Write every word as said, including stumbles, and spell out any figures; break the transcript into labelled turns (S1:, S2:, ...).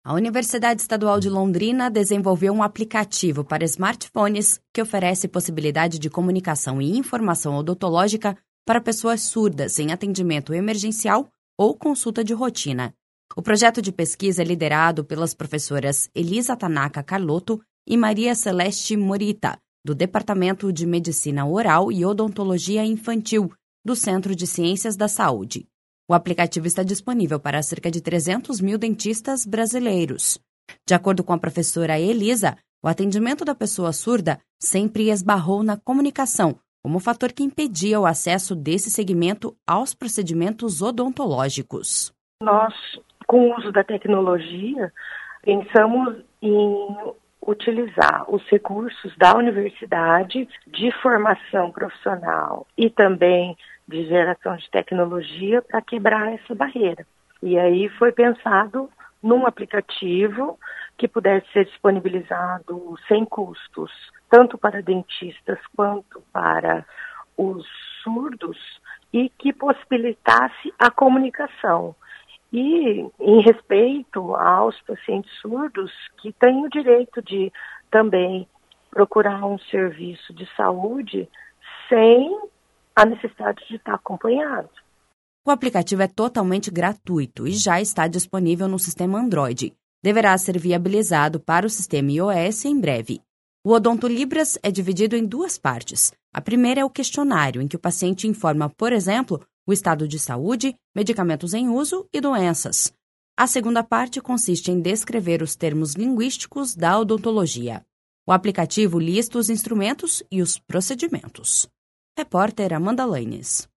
S1: A Universidade Estadual de Londrina desenvolveu um aplicativo para smartphones que oferece possibilidade de comunicação e informação odontológica para pessoas surdas em atendimento emergencial ou consulta de rotina. O projeto de pesquisa é liderado pelas professoras Elisa Tanaka Carlotto e Maria Celeste Morita, do Departamento de Medicina Oral e Odontologia Infantil, do Centro de Ciências da Saúde. O aplicativo está disponível para cerca de trezentos mil dentistas brasileiros. De acordo com a professora Elisa, o atendimento da pessoa surda sempre esbarrou na comunicação, como fator que impedia o acesso desse segmento aos procedimentos odontológicos.
S2: Nós, com o uso da tecnologia, pensamos em utilizar os recursos da universidade de formação profissional e também de geração de tecnologia para quebrar essa barreira. E aí foi pensado num aplicativo que pudesse ser disponibilizado sem custos, tanto para dentistas quanto para os surdos, e que possibilitasse a comunicação. E em respeito aos pacientes surdos que têm o direito de também procurar um serviço de saúde sem a necessidade de estar acompanhado.
S1: O aplicativo é totalmente gratuito e já está disponível no sistema Android. Deverá ser viabilizado para o sistema iOS em breve. O Odonto Libras é dividido em duas partes. A primeira é o questionário, em que o paciente informa, por exemplo, o estado de saúde, medicamentos em uso e doenças. A segunda parte consiste em descrever os termos linguísticos da odontologia. O aplicativo lista os instrumentos e os procedimentos. Repórter Amanda Lanes.